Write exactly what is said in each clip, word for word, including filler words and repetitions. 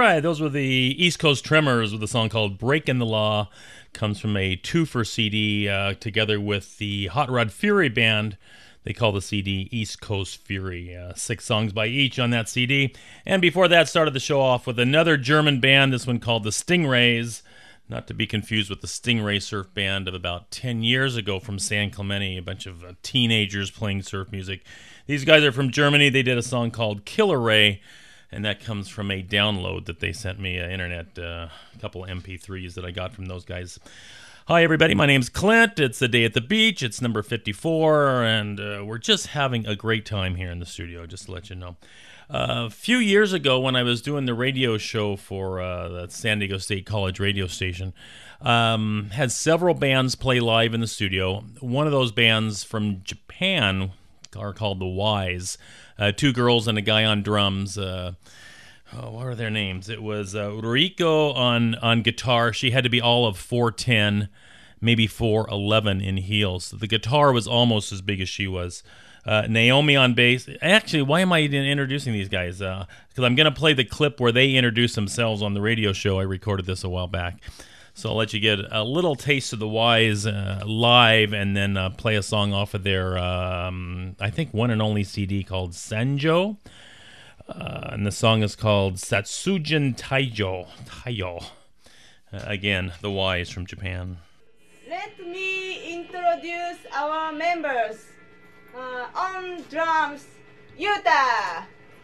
right, those were the East Coast Tremors with a song called Breakin' the Law. Comes from a two-for C D uh, together with the Hot Rod Fury Band. They call the C D East Coast Fury. Uh, six songs by each on that C D. And before that, started the show off with another German band, this one called the Stingrays. Not to be confused with the Stingray Surf Band of about ten years ago from San Clemente, a bunch of uh, teenagers playing surf music. These guys are from Germany. They did a song called Killer Ray, and that comes from a download that they sent me, uh, internet, uh, a couple of M P threes that I got from those guys. Hi, everybody. My name's Clint. It's the day at the beach. It's number fifty-four, and uh, we're just having a great time here in the studio, just to let you know. Uh, a few years ago, when I was doing the radio show for uh, the San Diego State College radio station, um, had several bands play live in the studio. One of those bands from Japan are called the Wise. Uh, two girls and a guy on drums. Uh, oh, what were their names? It was uh, Riko on, on guitar. She had to be all of four ten, maybe four eleven in heels. The guitar was almost as big as she was. Uh, Naomi on bass. Actually, why am I introducing these guys? Because uh, I'm going to play the clip where they introduce themselves on the radio show. I recorded this a while back. So I'll let you get a little taste of the Wise uh, live, and then uh, play a song off of their, um, I think, one and only C D called Sanjo. Uh, and the song is called Satsujin Taijo. Taiyo. Uh, again, the Wise from Japan. Let me introduce our members. Uh, on drums, Yuta.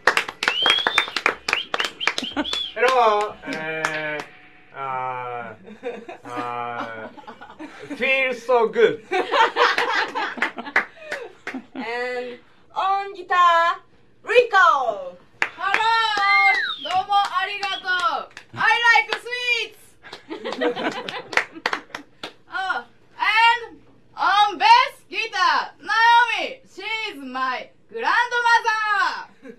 Hello. Uh, uh, uh, feels so good. And on guitar, Rico. Hello. Domo arigato. I like sweets. Oh, and on bass guitar, Naomi. She's my grandmother.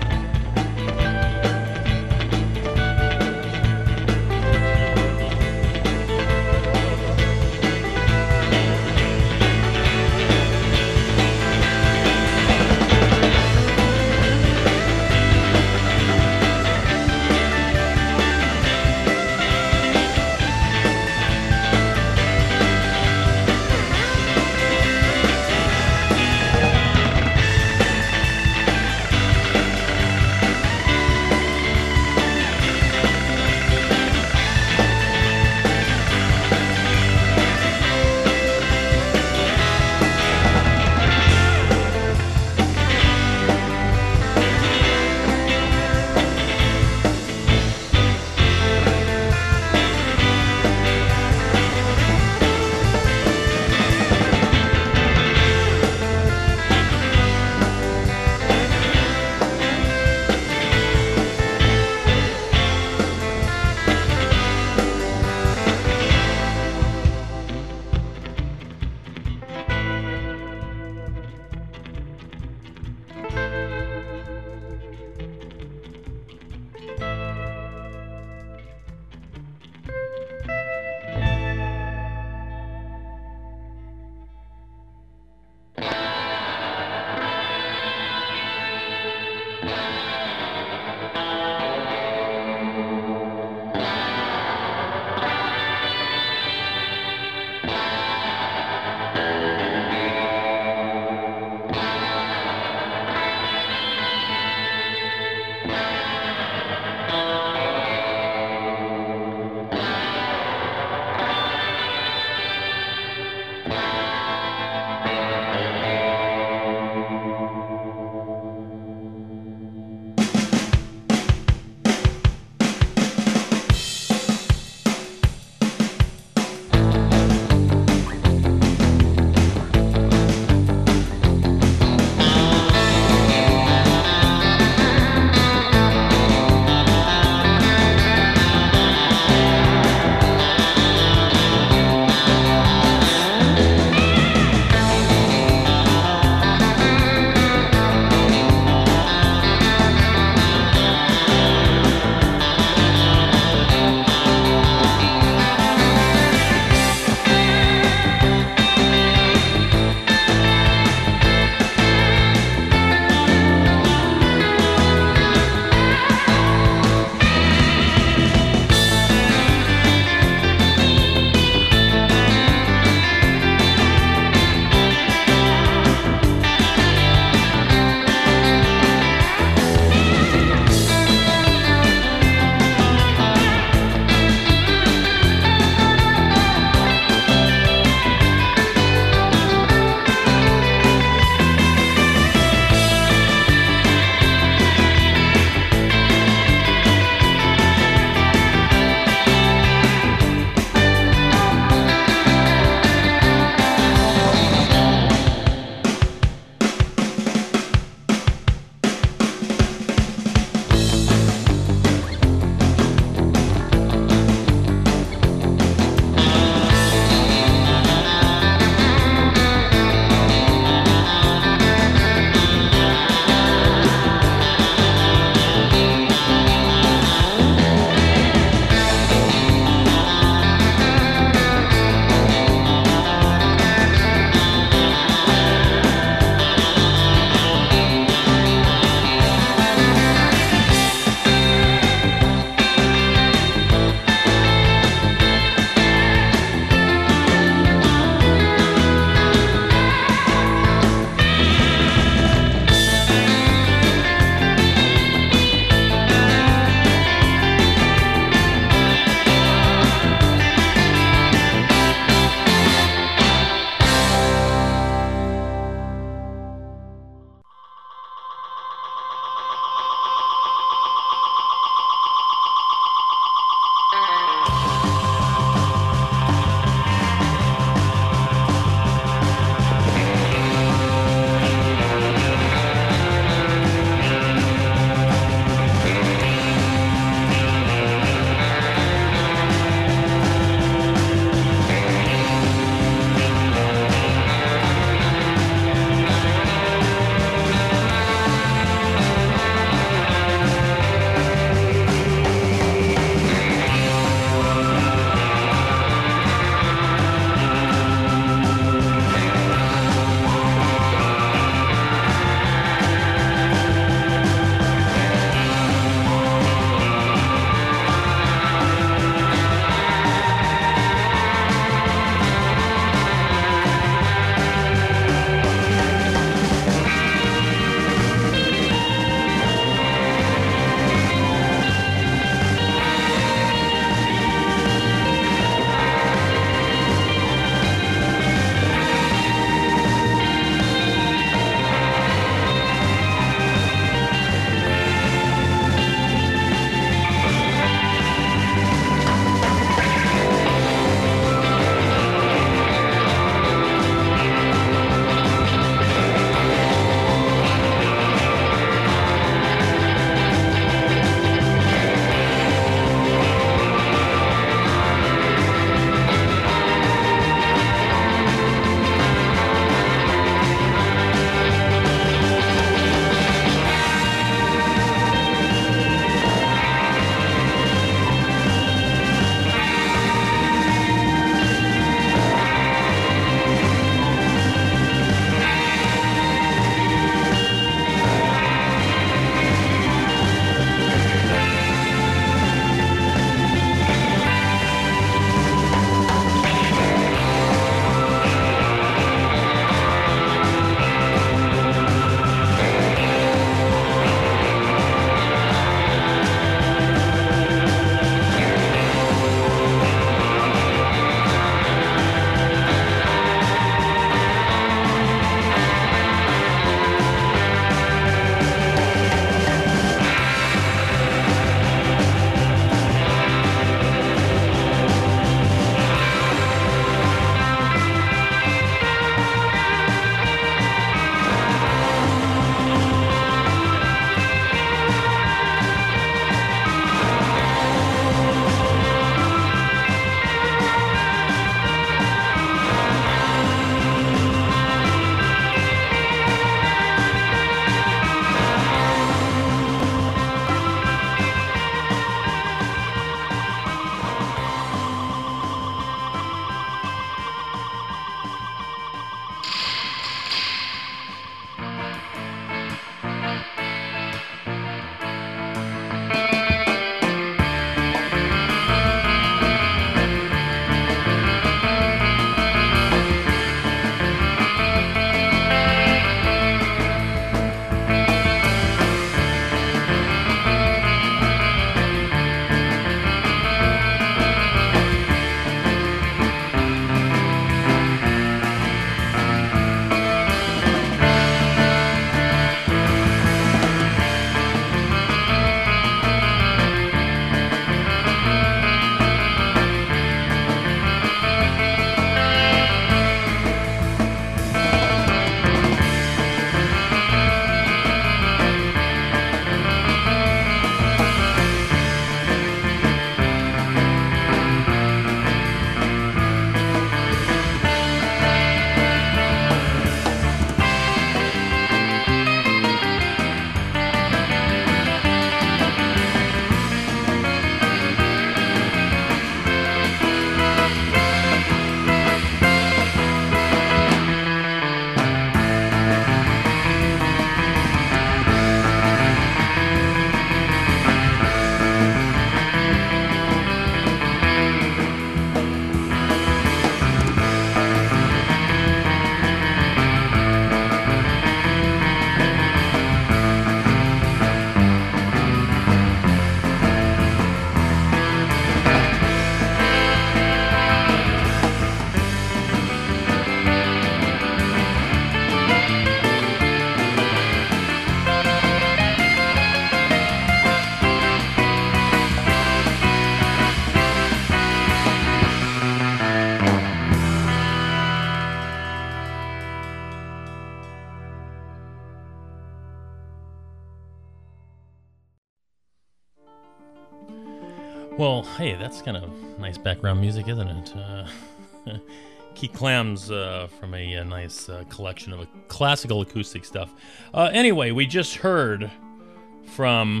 Well, hey, that's kind of nice background music, isn't it? Uh, Keith Clams uh, from a, a nice uh, collection of uh, classical acoustic stuff. Uh, anyway, we just heard from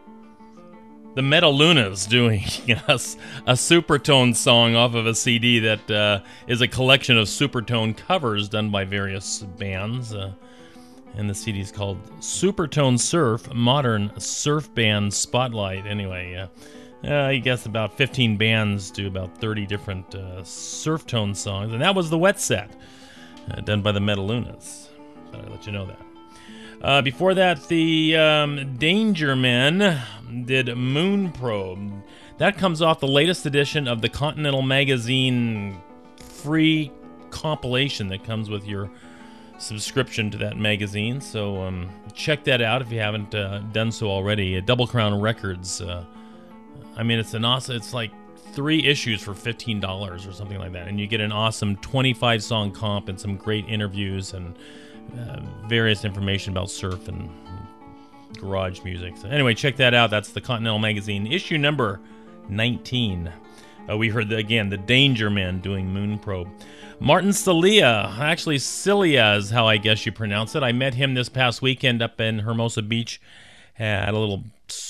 the Metalunas doing a, a Supertone song off of a C D that uh, is a collection of Supertone covers done by various bands. Uh, and the C D is called Supertone Surf, Modern Surf Band Spotlight. Anyway, uh, uh, I guess about fifteen bands do about thirty different uh, surf tone songs. And that was the wet set, uh, done by the Metalunas. Thought I'd let you know that. Uh, before that, the um, Danger Men did Moon Probe. That comes off the latest edition of the Continental Magazine free compilation that comes with your subscription to that magazine. So um, check that out if you haven't uh, done so already. Double Crown Records. Uh, I mean, it's an awesome. It's like three issues for fifteen dollars or something like that, and you get an awesome twenty-five song comp and some great interviews and uh, various information about surf and garage music. So anyway, check that out. That's the Continental Magazine, issue number nineteen. Uh, we heard, the, again, the Danger Men doing Moon Probe. Martin Cilia, actually Cilia is how I guess you pronounce it. I met him this past weekend up in Hermosa Beach at a little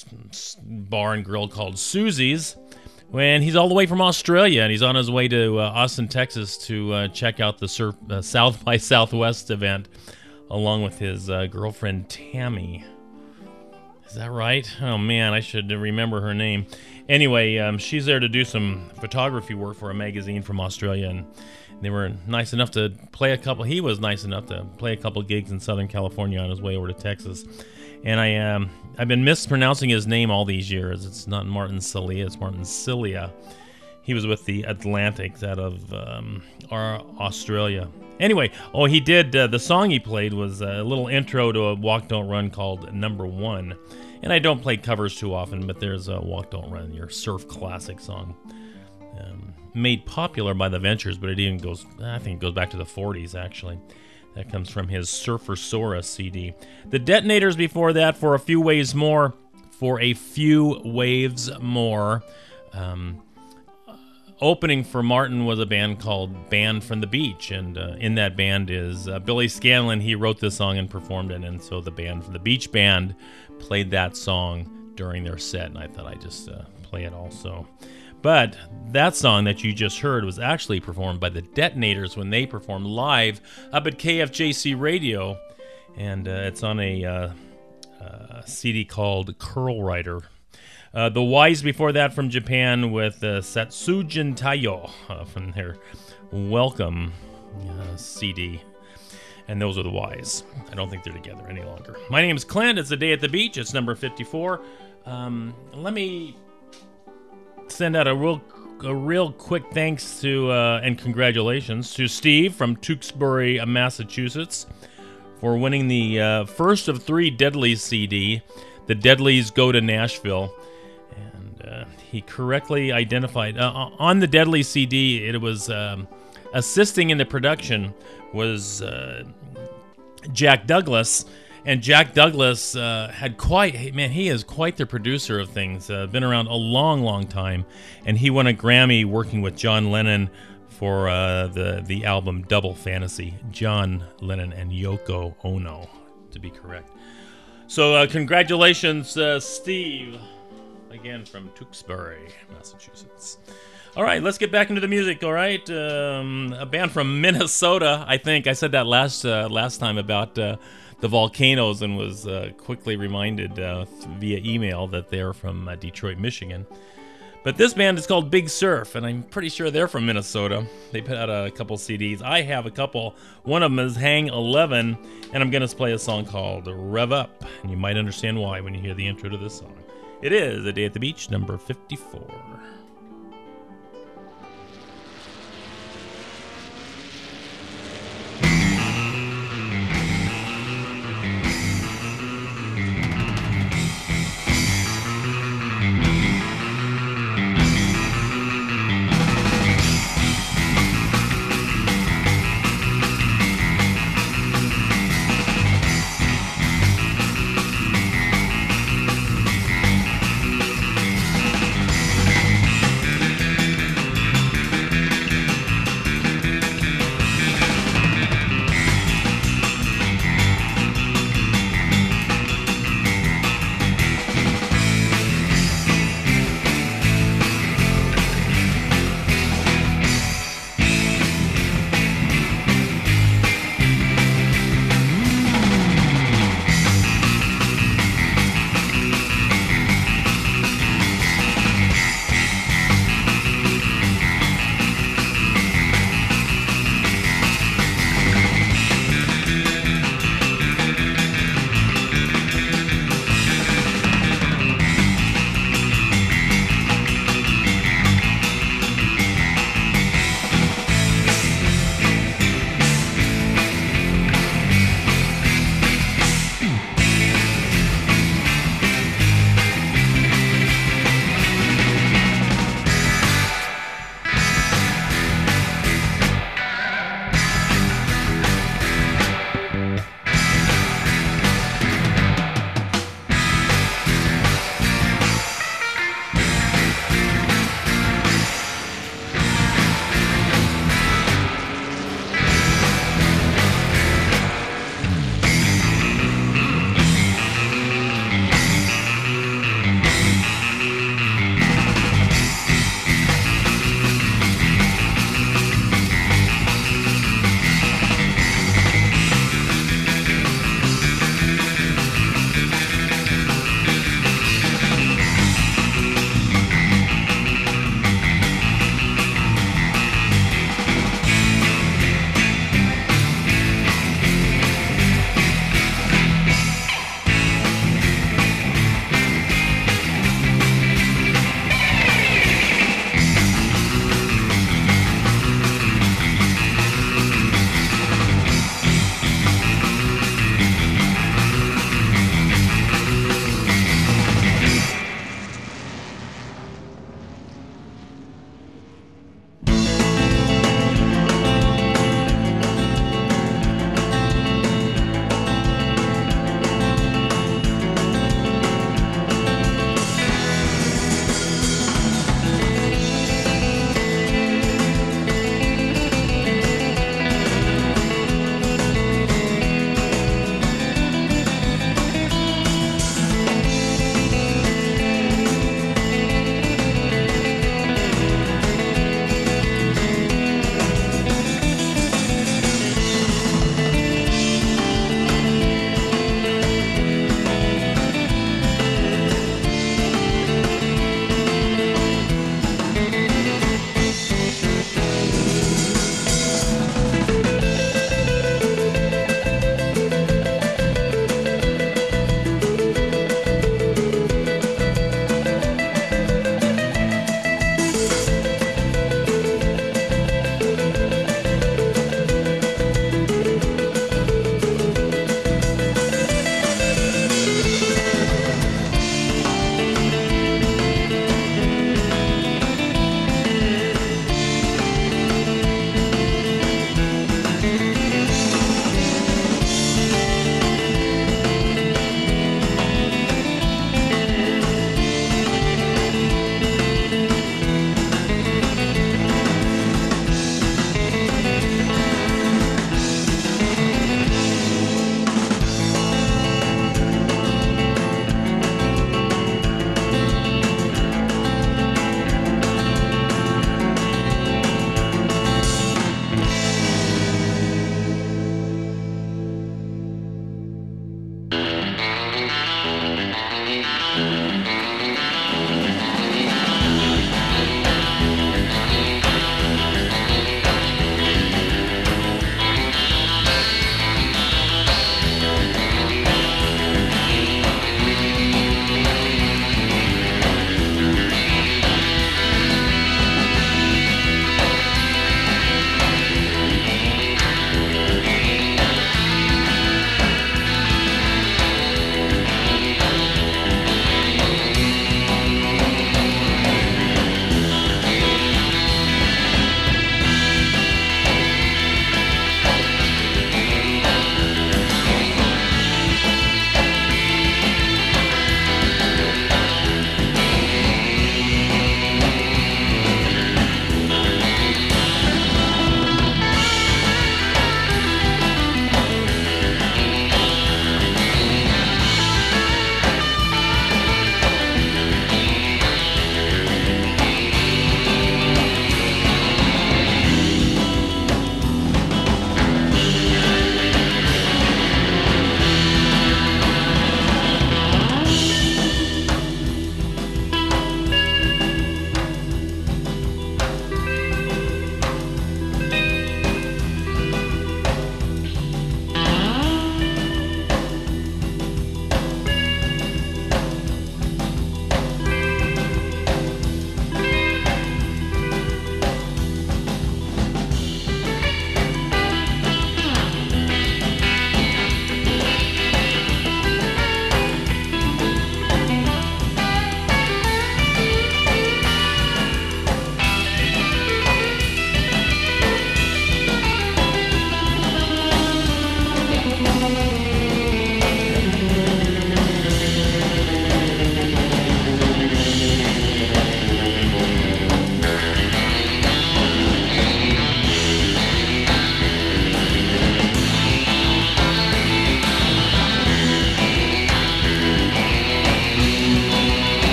bar and grill called Susie's. When he's all the way from Australia, and he's on his way to uh, Austin, Texas to uh, check out the surf, uh, South by Southwest event along with his uh, girlfriend Tammy. Is that right? Oh man, I should remember her name. Anyway, um, she's there to do some photography work for a magazine from Australia, and they were nice enough to play a couple. He was nice enough to play a couple gigs in Southern California on his way over to Texas. And I, um, I've been mispronouncing his name all these years. It's not Martin Cilia, it's Martin Cilia. He was with the Atlantics out of um, our Australia. Anyway, oh, he did, uh, the song he played was a little intro to a Walk Don't Run called Number One. And I don't play covers too often, but there's a Walk Don't Run, your surf classic song. Um, made popular by the Ventures, but it even goes, I think it goes back to the forties, actually. That comes from his Surfer Sora C D. The Detonators before that, For a Few Waves More. For a Few Waves More. Um, opening for Martin was a band called Band from the Beach, and uh, in that band is uh, Billy Scanlon. He wrote this song and performed it, and so the band from the Beach Band played that song during their set, and I thought I'd just uh, play it also. But that song that you just heard was actually performed by the Detonators when they performed live up at K F J C Radio, and uh, it's on a uh, uh, C D called Curl Rider. Uh, the Wise before that from Japan with uh, Satsujin Taiyo uh, from their Welcome uh, C D. And those are the Wise. I don't think they're together any longer. My name is Clint. It's A Day at the Beach. It's number fifty-four. Um, let me send out a real a real quick thanks to uh, and congratulations to Steve from Tewksbury, Massachusetts, for winning the uh, first of three Deadlies C D. The Deadlies Go to Nashville. And uh, he correctly identified. Uh, on the Deadlies C D, it was um, assisting in the production was uh, Jack Douglas. And Jack Douglas uh, had quite, man, he is quite the producer of things. Uh, been around a long, long time. And he won a Grammy working with John Lennon for uh, the, the album Double Fantasy. John Lennon and Yoko Ono, to be correct. So uh, congratulations, uh, Steve, again from Tewksbury, Massachusetts. All right, let's get back into the music, all right? Um, a band from Minnesota, I think. I said that last uh, last time about uh, the Volcanoes and was uh, quickly reminded uh, via email that they're from uh, Detroit, Michigan. But this band is called Big Surf, and I'm pretty sure they're from Minnesota. They put out a couple C Ds. I have a couple. One of them is Hang eleven, and I'm going to play a song called Rev Up. And you might understand why when you hear the intro to this song. It is A Day at the Beach, number fifty-four.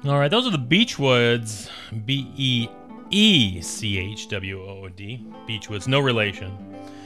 All right, those are the Beachwoods, B E E C H W O O D, Beachwoods, no relation,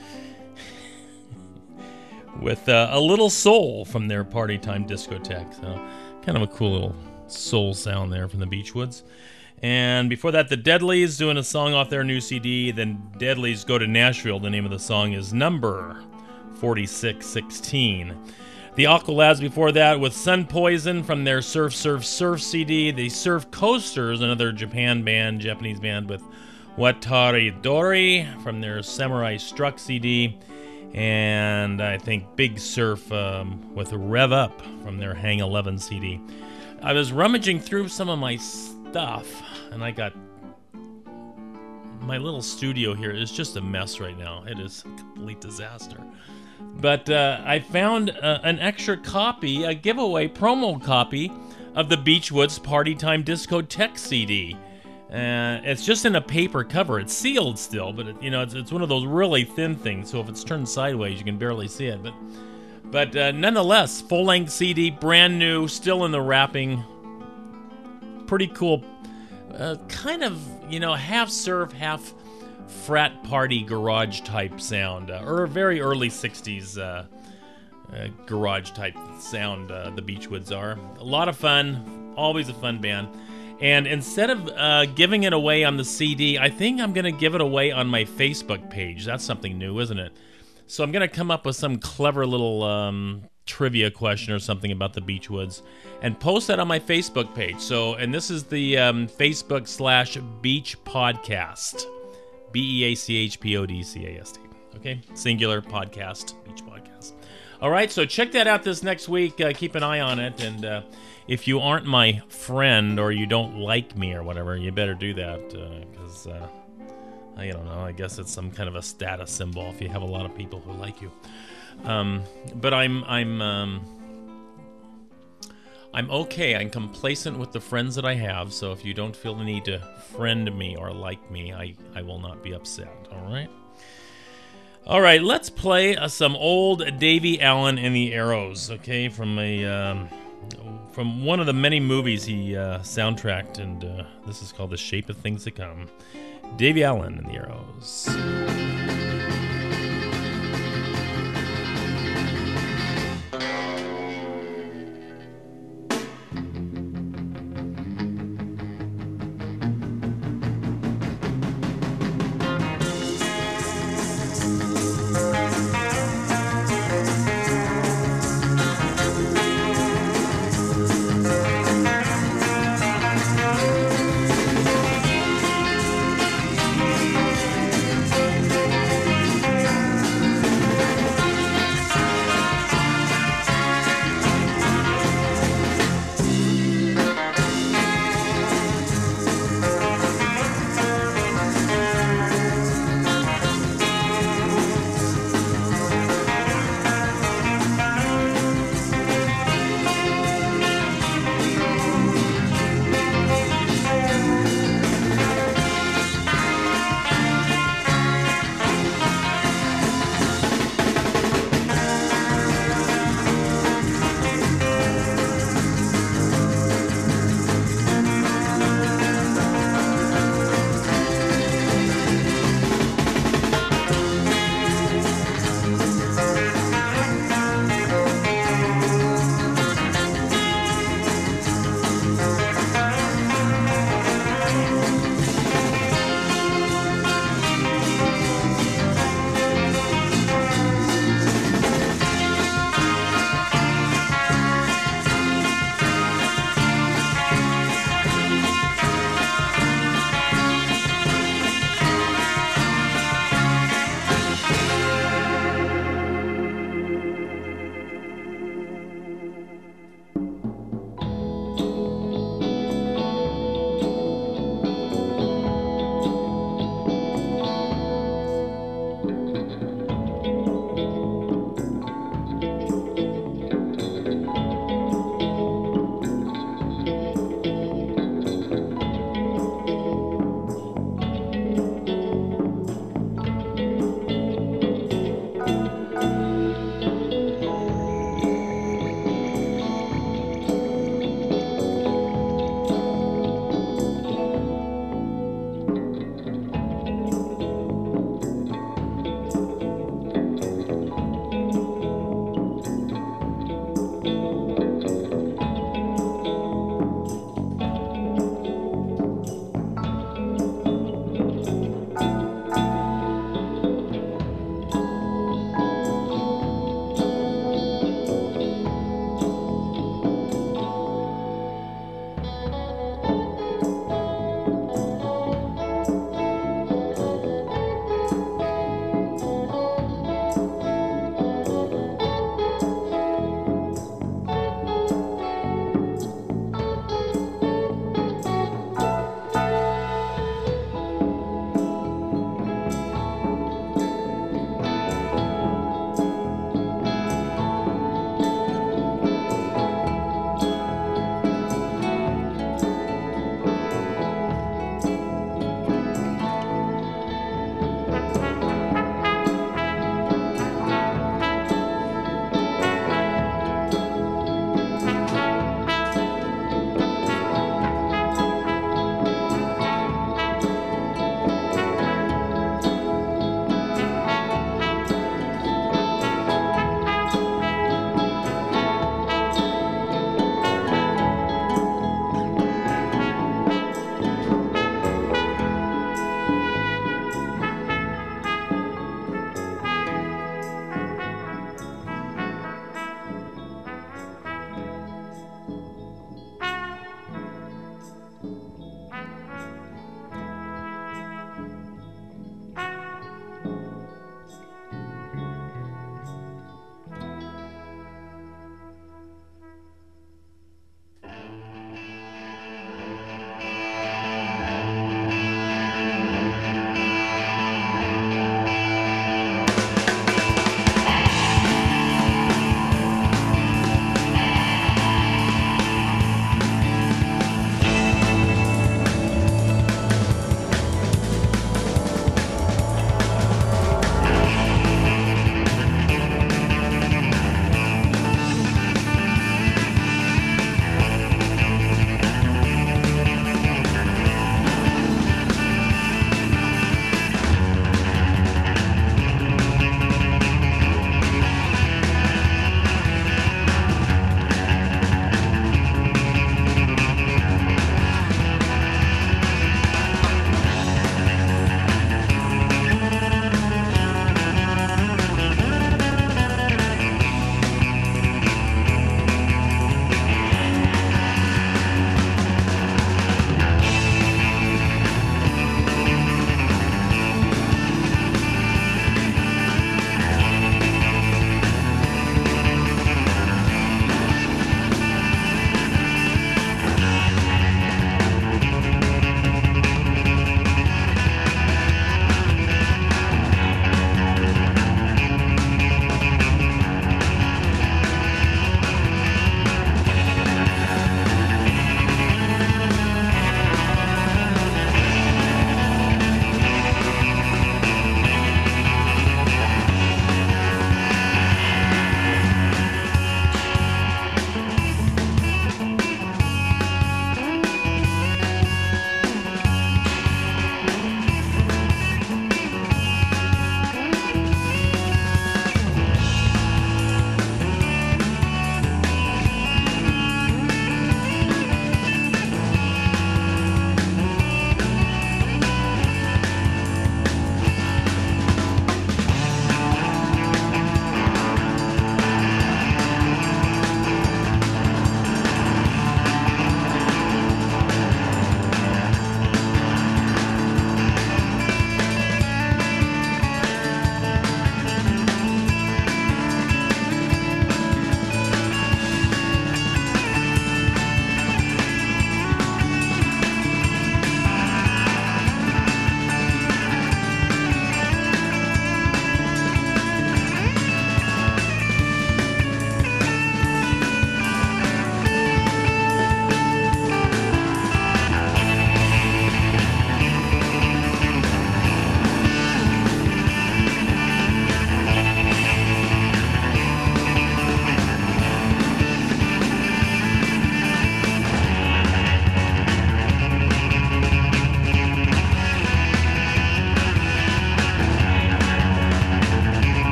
with uh, a little soul from their Party Time discotheque. So kind of a cool little soul sound there from the Beachwoods. And before that, the Deadlies doing a song off their new C D. Then Deadlies Go to Nashville. The name of the song is Number forty-six sixteen. The Aqualabs before that with Sun Poison from their Surf Surf Surf C D. The Surf Coasters, another Japan band, Japanese band, with Watari Dori from their Samurai Struck C D. And I think Big Surf um, with Rev Up from their Hang eleven C D. I was rummaging through some of my stuff, and I got... My little studio here is just a mess right now. It is a complete disaster. But uh, I found uh, an extra copy, a giveaway promo copy of the Beachwoods Party Time Discotheque C D. Uh, it's just in a paper cover. It's sealed still, but it, you know, it's, it's one of those really thin things. So if it's turned sideways, you can barely see it. But but uh, nonetheless, full-length C D, brand new, still in the wrapping. Pretty cool. Uh, kind of, you know, half surf, half frat party garage type sound, uh, or very early sixties uh, uh, garage type sound. Uh, the Beachwoods are a lot of fun, always a fun band. And instead of uh, giving it away on the C D, I think I'm going to give it away on my Facebook page. That's something new, isn't it? So I'm going to come up with some clever little um, trivia question or something about the Beachwoods and post that on my Facebook page. So, and this is the um, Facebook slash Beach Podcast. B E A C H P O D C A S T. Okay? Singular podcast, Beach Podcast. All right, so check that out this next week. Uh, keep an eye on it. And uh, if you aren't my friend or you don't like me or whatever, you better do that. Because, uh, uh, I don't know, I guess it's some kind of a status symbol if you have a lot of people who like you. Um, but I'm, I'm, um, I'm okay. I'm complacent with the friends that I have, so if you don't feel the need to friend me or like me, I, I will not be upset, all right? All right, let's play uh, some old Davy Allen and the Arrows, okay, from a um, from one of the many movies he uh, soundtracked, and uh, this is called The Shape of Things to Come. Davy Allen and the Arrows. Thank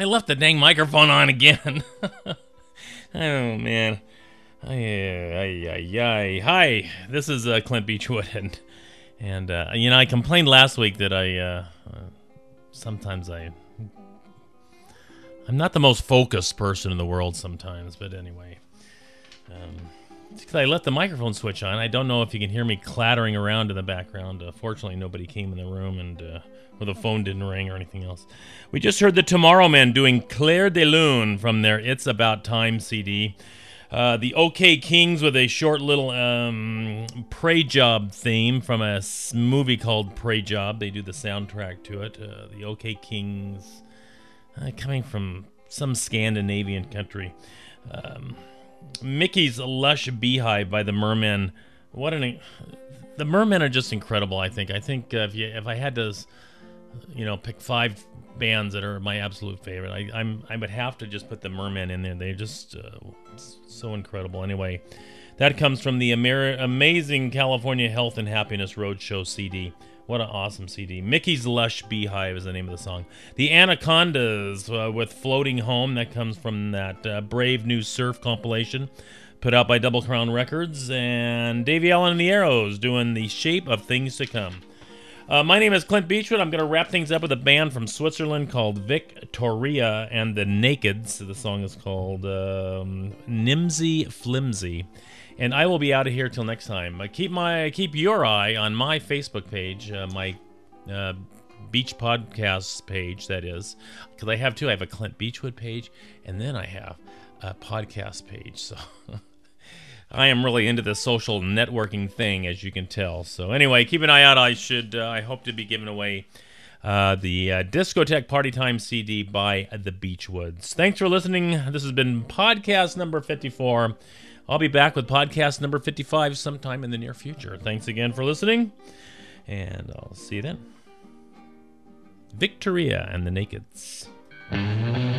I left the dang microphone on again. Oh, man. Ay, ay, ay, ay. Hi, this is uh, Clint Beachwood, and, and uh, you know, I complained last week that I, uh, uh, sometimes I, I'm not the most focused person in the world sometimes, but anyway. Um, it's because I left the microphone switch on. I don't know if you can hear me clattering around in the background. Uh, fortunately, nobody came in the room, and uh, or the phone didn't ring or anything else. We just heard the Tomorrow Men doing Claire de Lune from their It's About Time C D. Uh, the OK Kings with a short little um, Pray Job theme from a movie called Pray Job. They do the soundtrack to it. Uh, the OK Kings, uh, coming from some Scandinavian country. Um, Mickey's Lush Beehive by the Mermen. What an the Mermen are just incredible. I think. I think uh, if you if I had to, you know, pick five bands that are my absolute favorite, I I'm I would have to just put the Mermen in there. They're just uh, so incredible. Anyway, that comes from the Amer- amazing California Health and Happiness Roadshow C D. What an awesome C D. Mickey's Lush Beehive is the name of the song. The Anacondas uh, with Floating Home. That comes from that uh, Brave New Surf compilation put out by Double Crown Records. And Davey Allen and the Arrows doing The Shape of Things to Come. Uh, my name is Clint Beachwood. I'm going to wrap things up with a band from Switzerland called Victoria and the Nakeds. The song is called um, Nimsy Flimsy. And I will be out of here till next time. Uh, keep my keep your eye on my Facebook page, uh, my uh, Beach Podcasts page, that is. Because I have two. I have a Clint Beachwood page, and then I have a podcast page. So I am really into the social networking thing, as you can tell. So anyway, keep an eye out. I should. Uh, I hope to be giving away uh, the uh, Discotheque Party Time C D by the Beachwoods. Thanks for listening. This has been podcast number fifty-four. I'll be back with podcast number fifty-five sometime in the near future. Thanks again for listening, and I'll see you then. Victoria and the Nakeds.